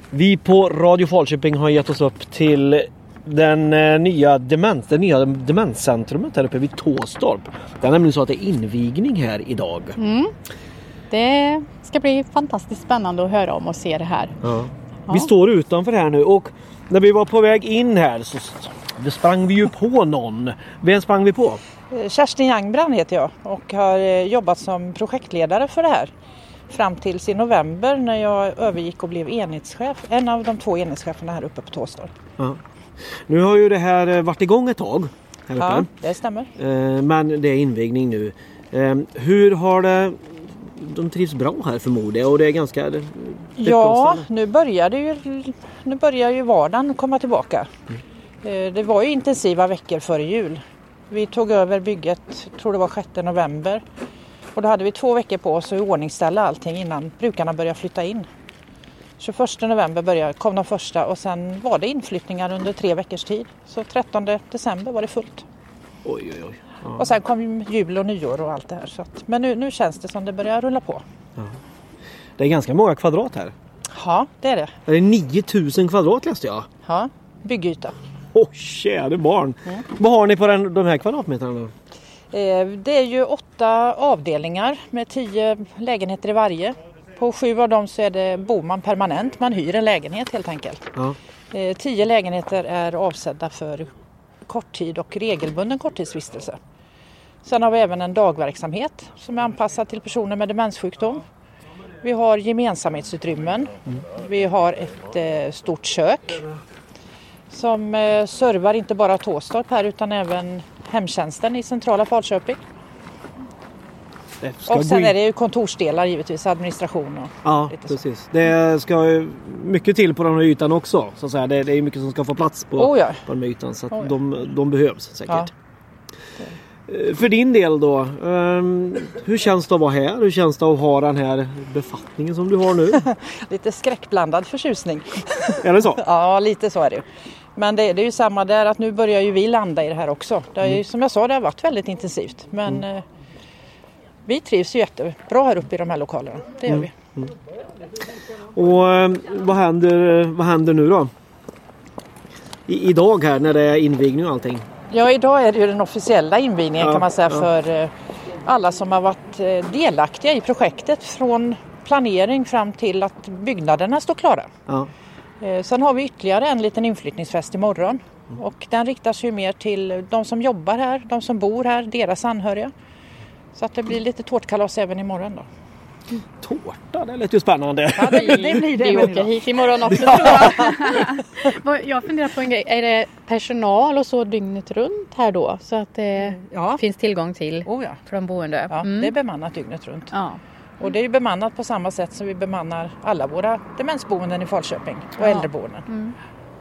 Vi på Radio Falköping har gett oss upp till den nya demenscentrumet här uppe vid Tåstorp. Det är nämligen så att det är invigning här idag. Det ska bli fantastiskt spännande att höra om och se det här. Ja. Vi står utanför här nu och när vi var på väg in här så sprang vi ju på någon. Vem sprang vi på? Kerstin Youngbrand heter jag och har jobbat som projektledare för det här. Fram tills i november när jag övergick och blev enhetschef. En av de 2 enhetscheferna här uppe på Tåstorp. Ja. Nu har ju det här varit igång ett tag. Här uppe. Ja, det stämmer. Men det är invigning nu. Hur har det... De trivs bra här förmodligen och det är ganska... Ja, nu börjar ju vardagen komma tillbaka. Det var ju intensiva veckor före jul. Vi tog över bygget, tror det var 6 november. Och då hade vi 2 veckor på oss att iordningställa allting innan brukarna började flytta in. 21 november kom de första och sen var det inflyttningar under 3 veckors tid. Så 13 december var det fullt. Oj. Ja. Och sen kom jul och nyår och allt det här. Så men nu känns det som det börjar rulla på. Ja. Det är ganska många kvadrat här. Ja, det är det. Det är 9000 kvadrat läste jag. Ja, byggyta. Käre barn. Vad har ni på de här kvadratmetrarna? Det är ju 8 avdelningar med 10 lägenheter i varje. På 7 av dem så bor man permanent. Man hyr en lägenhet helt enkelt. Ja. 10 lägenheter är avsedda för korttid och regelbunden korttidsvistelse. Sen har vi även en dagverksamhet som är anpassad till personer med demenssjukdom. Vi har gemensamhetsutrymmen. Vi har ett stort kök som servar inte bara Tåstorp här utan även hemtjänsten i centrala Falköping. Och sen är det ju kontorsdelar givetvis, administration och ja, lite precis. Så. Det ska mycket till på den här ytan också. Så att säga. Det är mycket som ska få plats på den här ytan så att de behövs säkert. Ja. För din del då, hur känns det att vara här? Hur känns det att ha den här befattningen som du har nu? Lite skräckblandad förtjusning. Är det så? Ja, lite så är det. Men det är ju samma där att nu börjar ju vi landa i det här också. Det är ju, som jag sa, det har varit väldigt intensivt. Men vi trivs ju jättebra här uppe i de här lokalerna. Det gör vi. Och vad händer nu då? Idag här när det är invigning och allting? Ja, idag är det ju den officiella invigningen kan man säga för alla som har varit delaktiga i projektet från planering fram till att byggnaderna står klara. Ja. Sen har vi ytterligare en liten inflyttningsfest imorgon och den riktar sig mer till de som jobbar här, de som bor här, deras anhöriga. Så att det blir lite tårtkalas även imorgon då. Tårta, det är lite spännande. Ja, det blir det. Vi åker hit imorgon också tror jag. Jag funderar på en grej. Är det personal och så dygnet runt här då? Så att det finns tillgång till för de boende? Ja, det är bemannat dygnet runt. Ja. Och det är ju bemannat på samma sätt som vi bemannar alla våra demensboenden i Falköping och äldreboenden.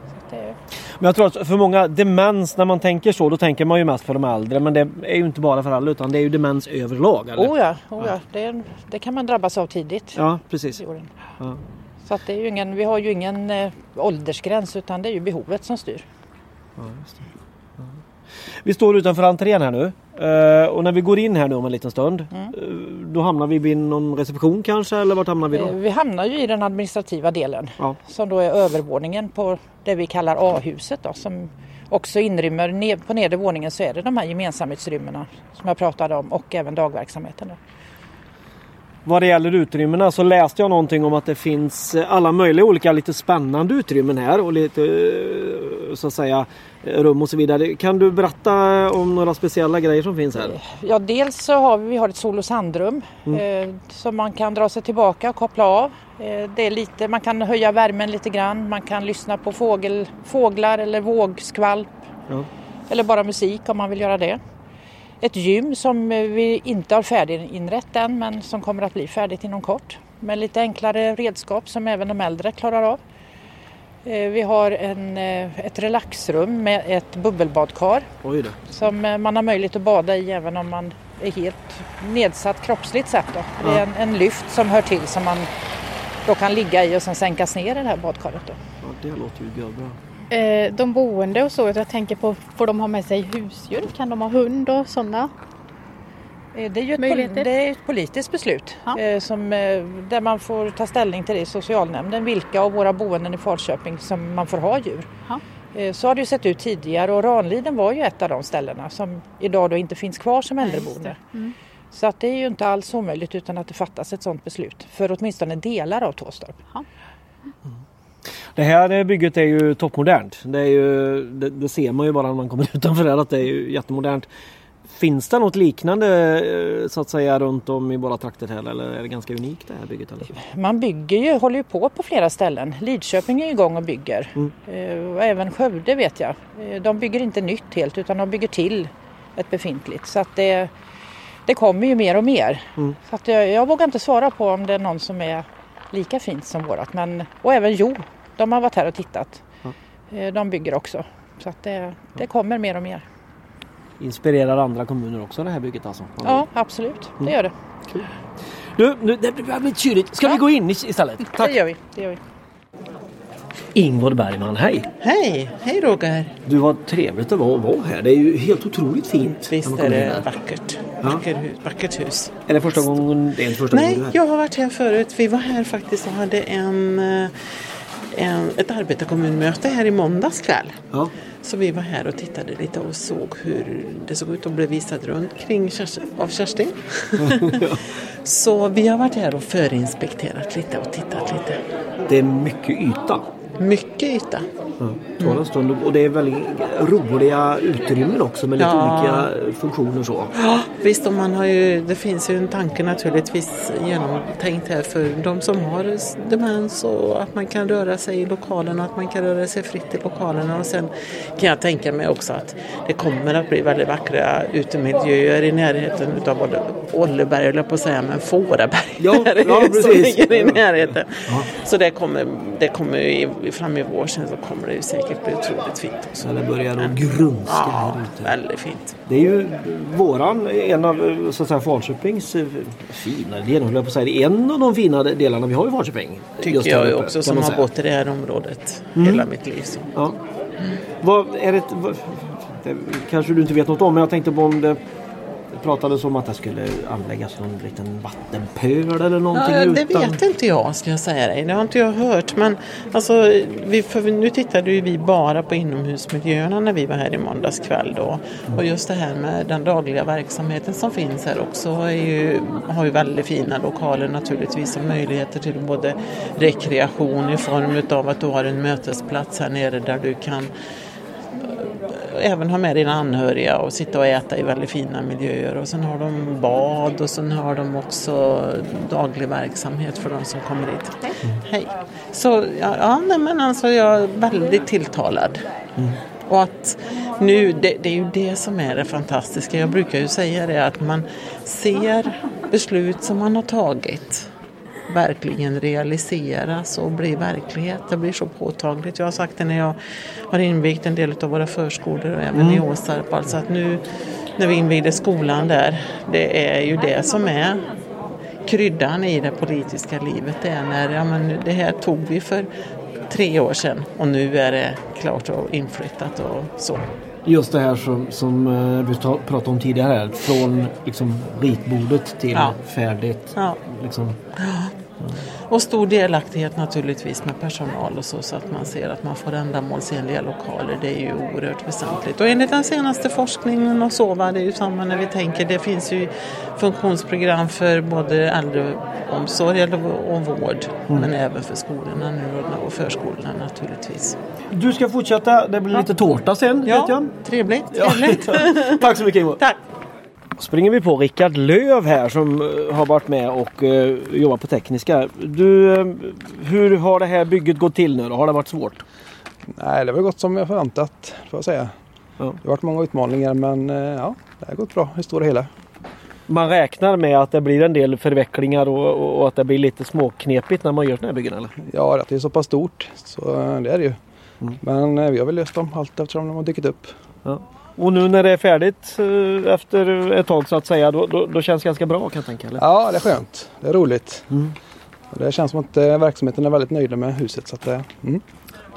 Men jag tror att för många demens, när man tänker så, då tänker man ju mest för de äldre. Men det är ju inte bara för alla utan det är ju demens överlag. Eller? Oh ja. Det kan man drabbas av tidigt. Ja, precis. Ja. Så att det är ju vi har ju ingen åldersgräns utan det är ju behovet som styr. Ja, just det. Ja. Vi står utanför entrén här nu. Och när vi går in här nu om en liten stund, då hamnar vi vid någon reception kanske, eller vart hamnar vi då? Vi hamnar ju i den administrativa delen, som då är övervåningen på det vi kallar A-huset då, som också inrymmer, på nedre våningen så är det de här gemensamhetsrymmena som jag pratade om och även dagverksamheten då. Vad det gäller utrymmena så läste jag någonting om att det finns alla möjliga olika lite spännande utrymmen här och lite så att säga rum och så vidare. Kan du berätta om några speciella grejer som finns här? Ja, dels så har vi ett sol- och sandrum som man kan dra sig tillbaka och koppla av. Det är lite, man kan höja värmen lite grann, man kan lyssna på fåglar eller vågskvalp eller bara musik om man vill göra det. Ett gym som vi inte har färdiginrätt än men som kommer att bli färdigt inom kort. Med lite enklare redskap som även de äldre klarar av. Vi har ett relaxrum med ett bubbelbadkar. Oj då. Som man har möjlighet att bada i även om man är helt nedsatt kroppsligt sett. Då. Det är en lyft som hör till som man då kan ligga i och sen sänkas ner i det här badkaret. Då. Ja, det låter ju bra. De boende och så, jag tänker på, får de ha med sig husdjur? Kan de ha hund och sådana? Det är ju ett politiskt beslut där man får ta ställning till det i socialnämnden. Vilka av våra boenden i Falköping som man får ha djur. Ja. Så har det ju sett ut tidigare och Ranliden var ju ett av de ställena som idag då inte finns kvar som äldreboende. Så att det är ju inte alls omöjligt utan att det fattas ett sådant beslut för åtminstone delar av Tåstorp. Ja. Det här bygget är ju toppmodernt. Det ser man ju bara när man kommer utanför det att det är ju jättemodernt. Finns det något liknande så att säga runt om i våra trakter här eller är det ganska unikt det här bygget? Eller? Man håller ju på flera ställen. Lidköping är igång och bygger. Och även Skövde vet jag. De bygger inte nytt helt utan de bygger till ett befintligt. Så att det kommer ju mer och mer. Så att jag vågar inte svara på om det är någon som är lika fint som vårat. Och även de har varit här och tittat. De bygger också. Så att det kommer mer och mer. Inspirerar andra kommuner också det här bygget alltså? Ja, absolut. Det gör det. Cool. Du, det blir blivit kyligt. Ska vi gå in istället? Tack. Det gör vi. Ingvar Bergman, hej! Hej Roger! Du, var trevligt att vara här. Det är ju helt otroligt fint. Visst är det vackert. Vackert hus. Är det första gången? Det är inte första gången du är här? Jag har varit här förut. Vi var här faktiskt och hade ett arbetarkommunmöte här i måndags kväll. Ja. Så vi var här och tittade lite och såg hur det såg ut och blev visad runt kring av Kerstin. Så vi har varit här och förinspekterat lite och tittat lite. Det är mycket yta. Mycket yta. Tar en stund och det är väldigt roliga utrymmen också med lite olika funktioner så. Ja, visst, och det finns ju en tanke naturligtvis genomtänkt här för de som har demens och att man kan röra sig i lokalen och att man kan röra sig fritt i lokalerna och sen kan jag tänka mig också att det kommer att bli väldigt vackra utemiljöer i närheten utav både Olleberg eller på att säga men Fåraberg. Ja, precis. Som ligger i närheten. Ja. Så det kommer fram i vår sen så kommer det ju säkert bli otroligt fint också. Det börjar att grunska här ute. Väldigt fint. Det är ju en av så att säga Falköpings fina delar, en av de fina delarna vi har i Falköping. Tycker jag ju också som har bott i det här området hela mitt liv. Så. Ja. Vad är det kanske du inte vet något om, men jag tänkte på om det pratades om att det skulle anläggas någon liten vattenpöl eller någonting. Ja, det vet inte jag, ska jag säga dig. Det har inte jag hört. Men alltså, nu tittade ju vi bara på inomhusmiljöerna när vi var här i måndags kväll då. Och just det här med den dagliga verksamheten som finns här också har ju väldigt fina lokaler naturligtvis och möjligheter till både rekreation i form av att du har en mötesplats här nere där du kan även ha med dina anhöriga och sitta och äta i väldigt fina miljöer. Och sen har de bad och sen har de också daglig verksamhet för de som kommer hit. Hej. Så jag är väldigt tilltalad. Och att nu, det är ju det som är det fantastiska. Jag brukar ju säga det att man ser beslut som man har tagit verkligen realiseras och blir verklighet. Det blir så påtagligt. Jag har sagt det när jag har invigt en del av våra förskolor och även i Åsarp. Alltså att nu när vi invigde skolan där, det är ju det som är kryddan i det politiska livet. Det är när det här tog vi för 3 år sedan och nu är det klart och inflyttat och så. Just det här som du pratade om tidigare här, från liksom ritbordet till färdigt. Ja. Liksom. Och stor delaktighet naturligtvis med personal och så att man ser att man får ändamålsenliga lokaler. Det är ju oerhört väsentligt. Och enligt den senaste forskningen och så var det ju samma när vi tänker. Det finns ju funktionsprogram för både äldreomsorg och vård. Men även för skolorna nu och förskolorna naturligtvis. Du ska fortsätta. Det blir lite tårta sen. Ja, vet jag. Trevligt. Tack så mycket, Ivo. Tack. Springer vi på Rickard Löv här som har varit med och jobbat på tekniska. Du, hur har det här bygget gått till nu då? Har det varit svårt? Nej, det har gått som jag förväntat, får jag säga. Ja. Det har varit många utmaningar men det har gått bra i stora hela. Man räknar med att det blir en del förvecklingar och att det blir lite småknepigt när man gör såna här byggen, eller? Ja, det är så pass stort så det är det ju. Men vi har väl löst dem allt eftersom de har dykt upp. Ja. Och nu när det är färdigt efter ett tag så att säga, då känns det ganska bra kan jag tänka, eller? Ja, det är skönt. Det är roligt. Det känns som att verksamheten är väldigt nöjda med huset. Så att,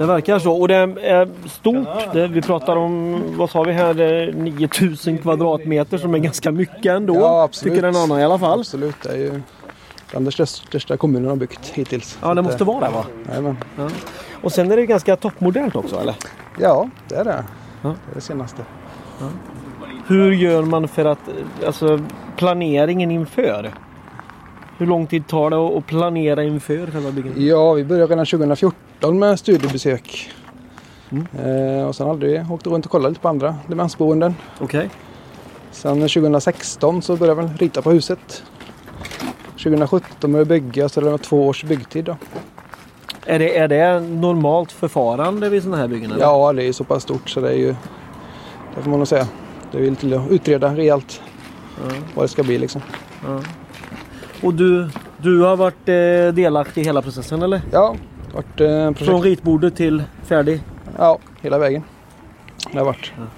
Det verkar så. Och det är stort. Vi pratar om, vad sa vi här, 9000 kvadratmeter som är ganska mycket ändå. Ja, absolut. Tycker en annan i alla fall. Absolut, det är ju den största kommunen har byggt hittills. Ja, det måste vara det, va? Jajamän. Ja. Och sen är det ganska toppmodernt också, eller? Ja, det är det. Ja. Det är det senaste. Ja. Hur gör man för att, alltså planeringen inför? Hur lång tid tar det att planera inför själva byggandet? Ja, vi började redan 2014 med studiebesök. Och sen hade vi åkt runt och kollat lite på andra demensboenden. Okej. Sen 2016 så började vi rita på huset. 2017 började vi bygga, så det var 2 års byggtid då. Är det normalt förfarande vid sådana här byggen? Eller? Ja, det är så pass stort så det är ju, det får man nog säga. Det är ju lite att utreda rejält vad det ska bli liksom. Ja. Och du har varit delaktig i hela processen, eller? Ja, varit från ritbordet till färdig? Ja, hela vägen. Det har varit. Ja.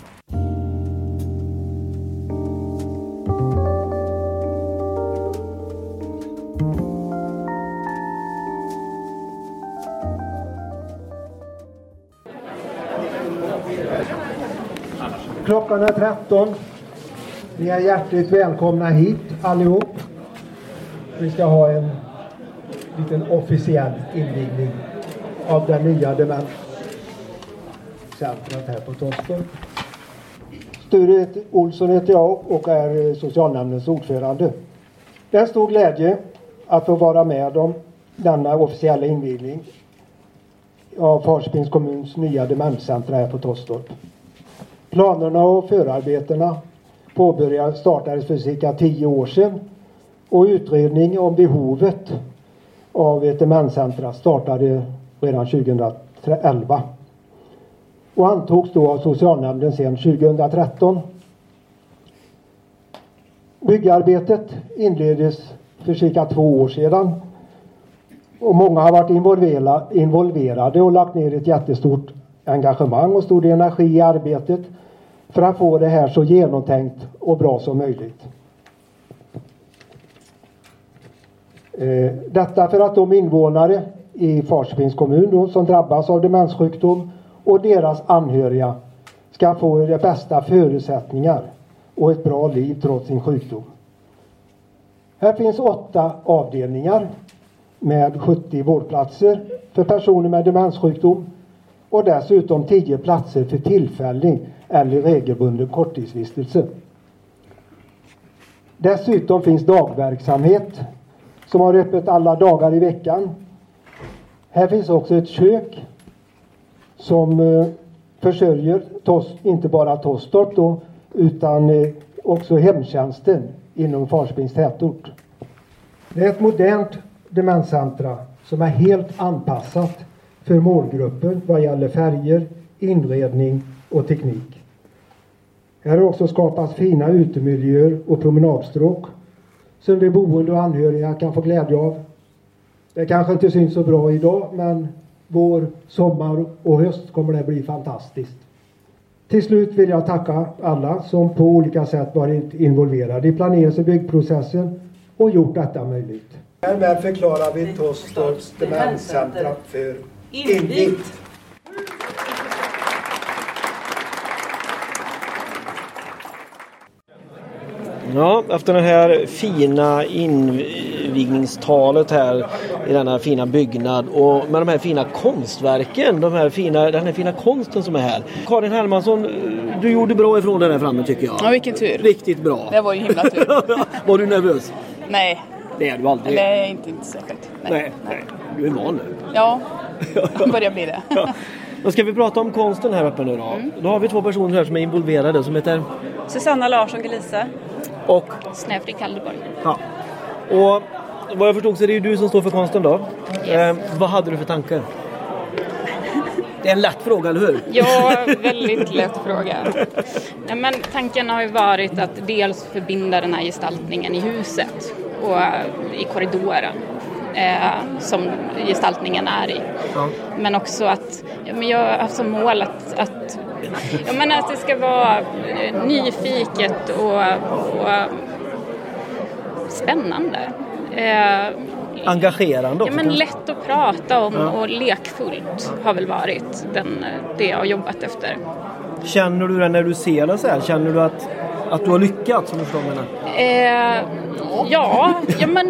Klockan är 13. Ni är hjärtligt välkomna hit allihop. Vi ska ha en liten officiell invigning av den nya demenscentret här på Tostorp. Sture Olsson heter jag och är socialnämndens ordförande. Det är en stor glädje att få vara med om denna officiella invigning av Falköpings kommuns nya demenscentra här på Tostorp. Planerna och förarbetena startades för cirka 10 år sedan och utredning om behovet av ett demenscentra startade redan 2011 och antogs då av socialnämnden sedan 2013. Byggarbetet inleddes för cirka 2 år sedan och många har varit involverade och lagt ner ett jättestort engagemang och stor energi i arbetet för att få det här så genomtänkt och bra som möjligt. Detta för att de invånare i Falköpings kommun då, som drabbas av demenssjukdom och deras anhöriga ska få de bästa förutsättningar och ett bra liv trots sin sjukdom. Här finns 8 avdelningar med 70 vårdplatser för personer med demenssjukdom och dessutom 10 platser för tillfällig eller regelbunden korttidsvistelse. Dessutom finns dagverksamhet som har öppet alla dagar i veckan. Här finns också ett kök som försörjer inte bara Tostorp då, utan också hemtjänsten inom Falköpings tätort. Det är ett modernt demenscentra som är helt anpassat för målgruppen vad gäller färger, inredning och teknik. Här har också skapats fina utemiljöer och promenadstråk som de boende och anhöriga kan få glädje av. Det kanske inte syns så bra idag, men vår, sommar och höst kommer det bli fantastiskt. Till slut vill jag tacka alla som på olika sätt varit involverade i planerings- och byggprocessen och gjort detta möjligt. Härmed förklarar vi Tostorps demenscentra för invigt. Ja, efter det här fina invigningstalet här i denna fina byggnad och med de här fina konstverken, den här fina konsten som är här. Karin Hermansson, du gjorde bra ifrån det där framme tycker jag. Ja, vilken tur. Riktigt bra. Det var ju himla tur. Var du nervös? Nej. Det är du aldrig. Eller inte säkert. Nej. Du är van nu. Ja, börjar bli det. Ja. Då ska vi prata om konsten här uppe nu då. Då har vi 2 personer här som är involverade som heter Susanna Larsson-Gelisa och Snäfrik Kaldeborg. Ja. Och vad jag förstod så är det ju du som står för konsten då. Yes. Vad hade du för tankar? Det är en lätt fråga, eller hur? Ja, väldigt lätt fråga. Ja, men tanken har ju varit att dels förbinda den här gestaltningen i huset och i korridoren som gestaltningen är i. Ja. Men också att jag har haft som mål att det ska vara nyfiket och spännande. engagerande också. Ja, men lätt att prata om och lekfullt har väl varit det jag har jobbat efter. Känner du det när du ser det så här? Känner du att du har lyckats, som du förstår menar? Ja, men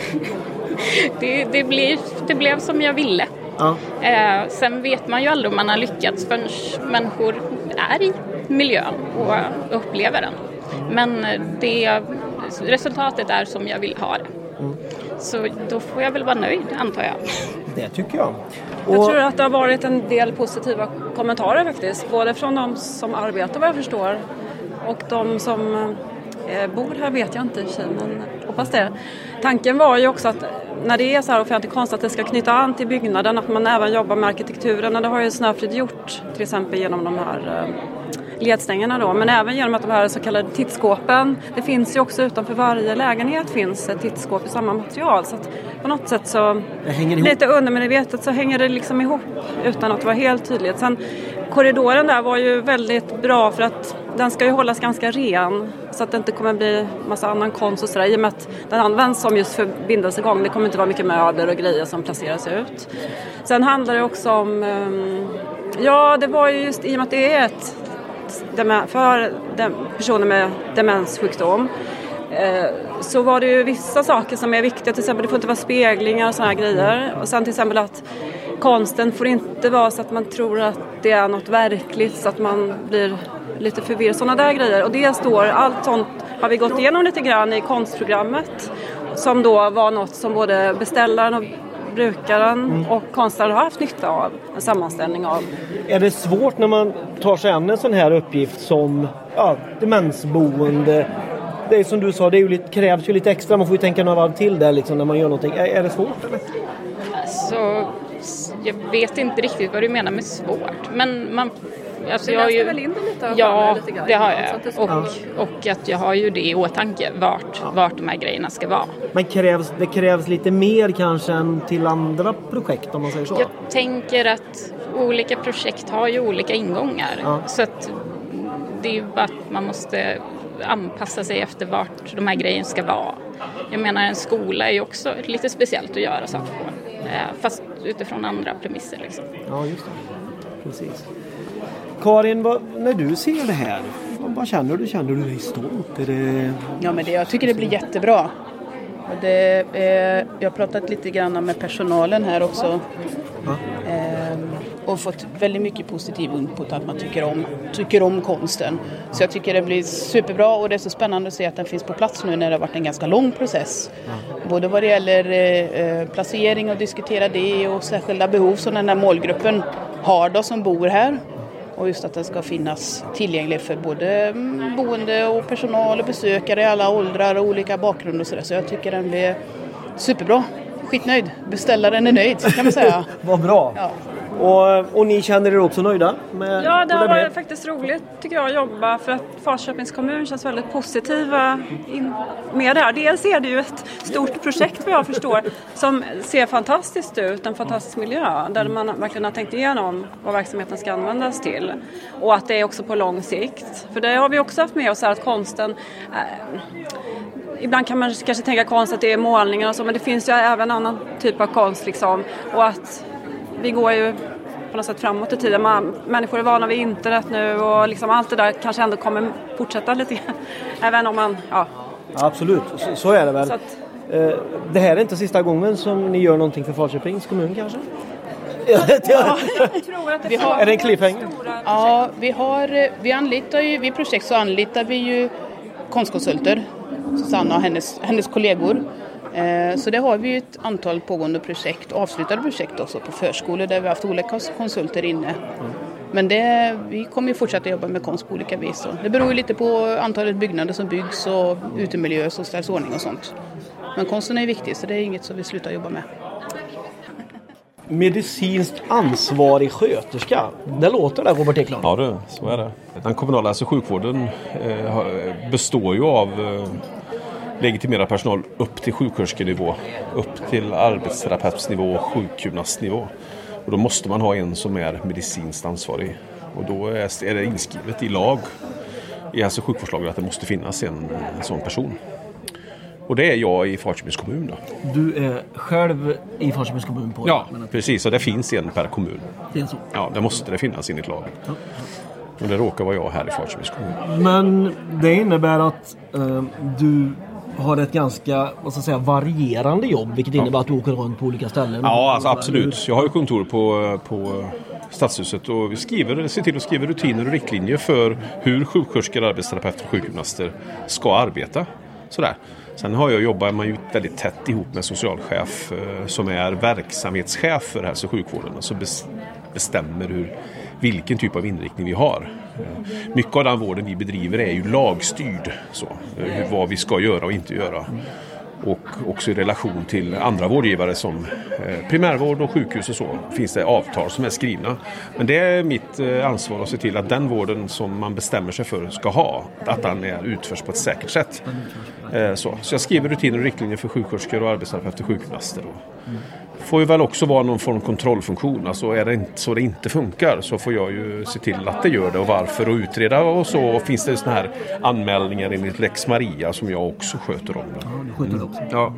det blev som jag ville. Ja. Sen vet man ju aldrig om man har lyckats förrän människor är i miljön och upplever den. Men resultatet är som jag vill ha det. Så då får jag väl vara nöjd, antar jag. Det tycker jag. Jag tror att det har varit en del positiva kommentarer faktiskt. Både från de som arbetar, vad jag förstår, och de som bor här vet jag inte, men hoppas det. Tanken var ju också att när det är så här offentlig konst att det ska knyta an till byggnaden, att man även jobbar med arkitekturen. Och det har ju Snöfrid gjort, till exempel genom de här ledstängerna då, men även genom att de här så kallade tittskåpen, det finns ju också utanför varje lägenhet finns ett tittskåp i samma material, så att på något sätt så lite undermedvetet så hänger det liksom ihop utan att vara helt tydligt. Sen korridoren där var ju väldigt bra för att den ska ju hållas ganska ren så att det inte kommer bli massa annan konst och sådär, i och med att den används som just förbindelsegång. Det kommer inte vara mycket möbler och grejer som placeras ut. Sen handlar det också om det var ju just i och med att det är för personer med demenssjukdom så var det ju vissa saker som är viktiga, till exempel det får inte vara speglingar och sådana här grejer, och sen till exempel att konsten får inte vara så att man tror att det är något verkligt så att man blir lite förvirrad, sådana där grejer, och det står, allt sånt har vi gått igenom lite grann i konstprogrammet som då var något som både beställaren och brukaren och konstnären har haft nytta av, en sammanställning av. Är det svårt när man tar sig an en sån här uppgift som demensboende? Det är som du sa, krävs ju lite extra, man får ju tänka några varv till där liksom, när man gör någonting. Är det svårt eller? Alltså, jag vet inte riktigt vad du menar med svårt, men man... Alltså jag läste väl in det lite? Ja, lite grann, det har jag. Och att jag har ju det i åtanke vart de här grejerna ska vara. Men det krävs lite mer kanske än till andra projekt, om man säger så? Jag tänker att olika projekt har ju olika ingångar. Ja. Så att det är ju bara att man måste anpassa sig efter vart de här grejerna ska vara. Jag menar, en skola är ju också lite speciellt att göra saker på. Fast utifrån andra premisser liksom. Ja, just det. Precis. Karin, när du ser det här, vad känner du? Känner du dig stolt? Ja, men jag tycker det blir jättebra. Jag har pratat lite grann med personalen här också. Och fått väldigt mycket positiv input att man tycker om konsten. Så jag tycker det blir superbra, och det är så spännande att se att den finns på plats nu när det har varit en ganska lång process. Både vad det gäller placering och diskutera det och särskilda behov som den här målgruppen har då, som bor här. Och just att den ska finnas tillgänglig för både boende och personal och besökare i alla åldrar och olika bakgrunder och sådär. Så jag tycker den blir superbra. Skitnöjd. Beställaren är nöjd, kan man säga. Vad bra. Ja. Och ni känner er också nöjda? Ja, det har varit faktiskt roligt tycker jag att jobba, för att Falköpings kommun känns väldigt positiva med det här. Dels är det ju ett stort projekt vad jag förstår som ser fantastiskt ut, en fantastisk miljö där man verkligen har tänkt igenom vad verksamheten ska användas till, och att det är också på lång sikt. För det har vi också haft med oss här, att konsten ibland kan man kanske tänka konst att det är målningar och så, men det finns ju även annan typ av konst liksom, och att vi går ju på något sätt framåt i tiden. Människor är vana vid internet nu och liksom allt det där kanske ändå kommer fortsätta lite även om man, ja. Absolut, så är det väl. Det här är inte sista gången som ni gör någonting för Falköpings kommun kanske? Ja, jag tror att är det en cliffhanger? Ja, vi anlitar ju, vid projekt så anlitar vi ju konstkonsulter, Susanna och hennes kollegor. Så det har vi ett antal pågående projekt, avslutade projekt också på förskolor där vi har haft olika konsulter inne. Men vi kommer ju fortsätta jobba med konst på olika vis. Det beror ju lite på antalet byggnader som byggs och utemiljöer som ställs ordning och sånt. Men konsten är viktig, så det är inget som vi slutar jobba med. Medicinskt ansvarig sköterska. Det låter det, Robert Ekland. Ja, så är det. Den kommunala sjukvården består ju av legitimerad personal upp till sjuksköterskenivå, upp till arbetsterapeutsnivå och sjukgymnastnivå. Och då måste man ha en som är medicinskt ansvarig. Och då är det inskrivet i lag, i hälso- och sjukvårdslagen, att det måste finnas en sån person. Och det är jag i Falköpings kommun då. Du är själv i Falköpings kommun på? Ja, precis. Och det finns en per kommun. Det är så? Ja, det måste det finnas enligt lagen. Ja. Och det råkar vara jag här i Falköpings kommun. Men det innebär att du har ett ganska varierande jobb, vilket innebär att du åker runt på olika ställen. Ja, alltså, absolut. Jag har ju kontor på Stadshuset och vi ser till att skriva rutiner och riktlinjer för hur sjuksköterskor, arbetsterapeuter och sjukgymnaster ska arbeta. Sådär. Sen jobbar man ju väldigt tätt ihop med socialchef som är verksamhetschef för hälso- och sjukvården och så bestämmer vilken typ av inriktning vi har. Mycket av den vården vi bedriver är ju lagstyrd, vad vi ska göra och inte göra. Och också i relation till andra vårdgivare som primärvård och sjukhus och så finns det avtal som är skrivna. Men det är mitt ansvar att se till att den vården som man bestämmer sig för ska ha, att den utförs på ett säkert sätt. Så jag skriver rutiner och riktlinjer för sjuksköterskor och arbetsterapeuter och sjukgymnaster. Får ju väl också vara någon form av kontrollfunktion. Alltså är det inte så det inte funkar så får jag ju se till att det gör det och varför och utreda och så. Och finns det såna här anmälningar enligt Lex Maria som jag också sköter om. Ja, du sköter det också. Ja.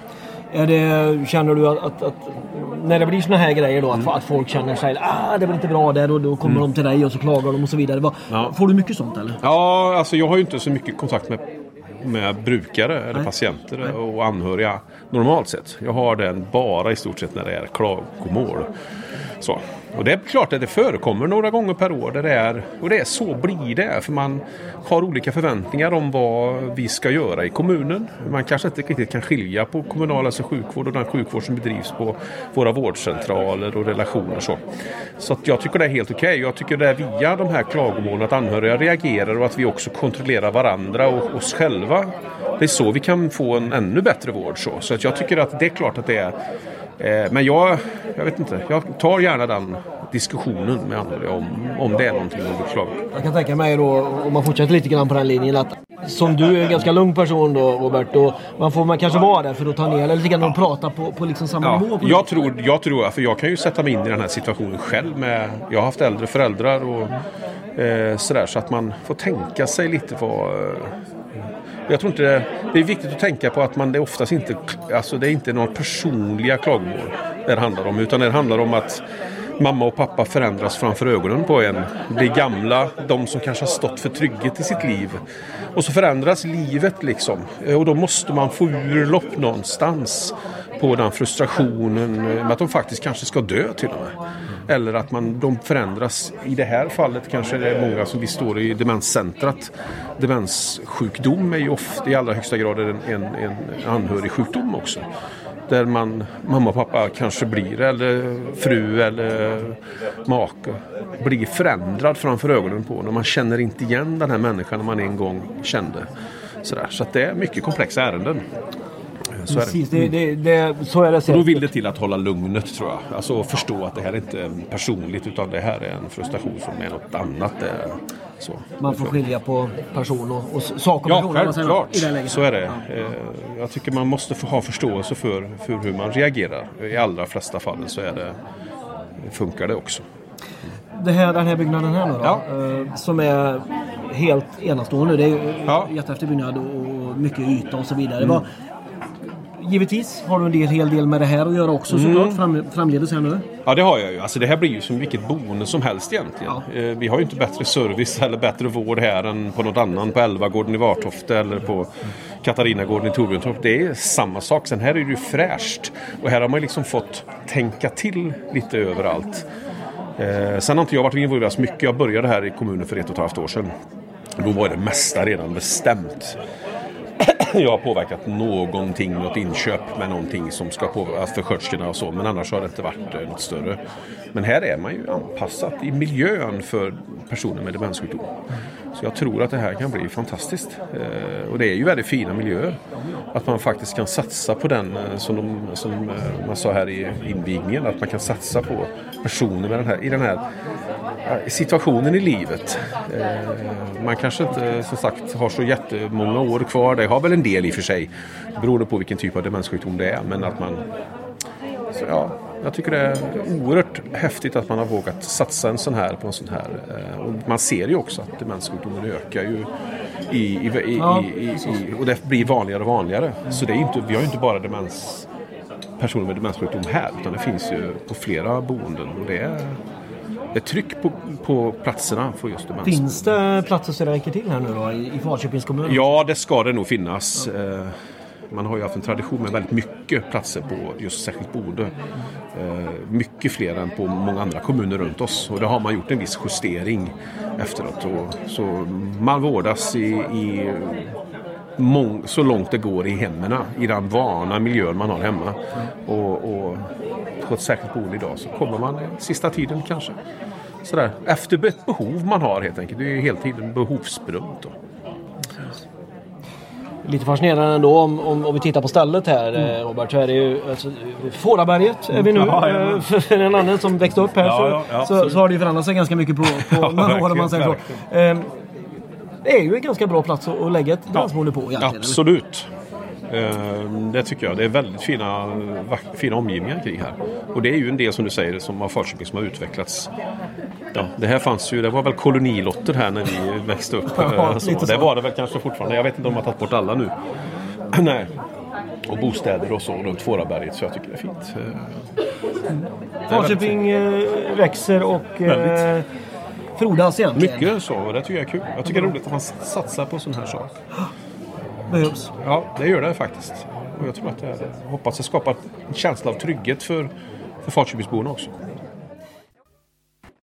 Känner du att när det blir såna här grejer då att folk känner sig det blir inte bra där och då kommer de till dig och så klagar de och så vidare. Får du mycket sånt eller? Ja, alltså jag har ju inte så mycket kontakt med brukare eller patienter och anhöriga normalt sett. Jag har den bara i stort sett när det är klagomål. Så. Och det är klart att det förekommer några gånger per år där det är, och det är så blir det för man har olika förväntningar om vad vi ska göra i kommunen. Man kanske inte riktigt kan skilja på kommunal sjukvård och den sjukvård som bedrivs på våra vårdcentraler och relationer så att jag tycker det är helt okej. Jag tycker det är via de här klagomålen att anhöriga reagerar och att vi också kontrollerar varandra och oss själva. Det är så vi kan få en ännu bättre vård så att jag tycker att det är klart att det är. Men jag vet inte, jag tar gärna den diskussionen med anhöriga om det är någonting att beklaga. Jag kan tänka mig då, om man fortsätter lite grann på den linjen, att som du är en ganska lugn person då, Robert, och man kanske vara där för att ta ner lite grann och prata på liksom samma nivå. Jag tror, för jag kan ju sätta mig in i den här situationen själv jag har haft äldre föräldrar och sådär, så att man får tänka sig lite jag tror inte det är viktigt att tänka på att det oftast inte, alltså det är inte några personliga klagomål det handlar om, utan det handlar om att mamma och pappa förändras framför ögonen på en, blir gamla, de som kanske har stått för trygghet i sitt liv, och så förändras livet liksom, och då måste man få ur lopp någonstans på den frustrationen med att de faktiskt kanske ska dö till och med. Eller att de förändras. I det här fallet kanske det är många som vi står i demenscentrat. Demenssjukdom är ju ofta i allra högsta grad en anhörig sjukdom också. Där mamma och pappa kanske blir, eller fru eller make, blir förändrad framför ögonen på. När man känner inte igen den här människan man en gång kände. Så att det är mycket komplexa ärenden. Så precis, så är det. Och då vill det till att hålla lugnet, tror jag. Alltså förstå att det här är inte personligt, utan det här är en frustration som är något annat. Så. Man får skilja på person och sak och person. Ja, självklart. Så är det. Jag tycker man måste få ha förståelse för hur man reagerar. I allra flesta fall så funkar det också. Den här byggnaden här nu då, som är helt enastående. Det är ju jättehäftig byggnad och mycket yta och så vidare. Givetvis har du en hel del med det här att göra också såklart framledes här nu. Ja, det har jag ju. Alltså det här blir ju som vilket boende som helst egentligen. Ja. Vi har ju inte bättre service eller bättre vård här än på något annan, på Elvagården i Vartofte eller på Katarinagården i Torbjörntorp. Det är samma sak. Sen här är det ju fräscht. Och här har man liksom fått tänka till lite överallt. Sen har inte jag varit involverad så mycket. Jag började här i kommunen för 1,5 år sedan. Då var det mesta redan bestämt. Jag har påverkat något inköp med någonting som ska påverka för sköterskorna och så, men annars har det inte varit något större. Men här är man ju anpassat i miljön för personer med demenssjukdom. Så jag tror att det här kan bli fantastiskt. Och det är ju väldigt fina miljöer. Att man faktiskt kan satsa på den, som man sa här i invigningen, att man kan satsa på personer med i den här situationen i livet. Man kanske inte, som sagt, har så jättemånga år kvar. Det har väl en del i för sig, beroende på vilken typ av demenssjukdom det är. Men att man, jag tycker det är oerhört häftigt att man har vågat satsa på en sån här. Och man ser ju också att demenssjukdomen ökar ju och det blir vanligare och vanligare. Så det är inte, vi har ju inte bara personer med demenssjukdom här, utan det finns ju på flera boenden. Och det är tryck på platserna för just demens. Finns det platser så det räcker till här nu då i Falköpings kommun? Ja, det ska det nog finnas. Man har ju haft en tradition med väldigt mycket platser på just särskilt boende. Mycket fler än på många andra kommuner runt oss. Och det har man gjort en viss justering efteråt. Så man vårdas så långt det går i hemmen, i den vana miljön man har hemma. Och på ett särskilt boende idag så kommer man sista tiden kanske. Sådär. Efter ett behov man har helt enkelt. Det är ju hela tiden behovsberoende då. Lite fascinerande ändå om vi tittar på stället här, Robert, så är det ju alltså, Fåraberget är vi nu. För en annan som växte upp här så har det ju förändrat sig ganska mycket på några år, man säger så. Det är ju en ganska bra plats att lägga ett dansboende på egentligen. Absolut. Det tycker jag. Det är väldigt fina omgivningar kring här. Och det är ju en del, som du säger, som av Falköping som har utvecklats. Ja, det här fanns ju, det var väl kolonilotter här när vi växte upp. Det var det väl kanske fortfarande. Jag vet inte om de har tagit bort alla nu. Nej. Och bostäder och så runt Fåraberget, så jag tycker det är fint. Falköping växer och frodas egentligen. Mycket så, och det tycker jag är kul. Jag tycker det är roligt att man satsar på sån här sak. Behövs. Ja, det gör det faktiskt. Och jag tror att hoppas det skapar en känsla av trygghet för Falköpingsborna också.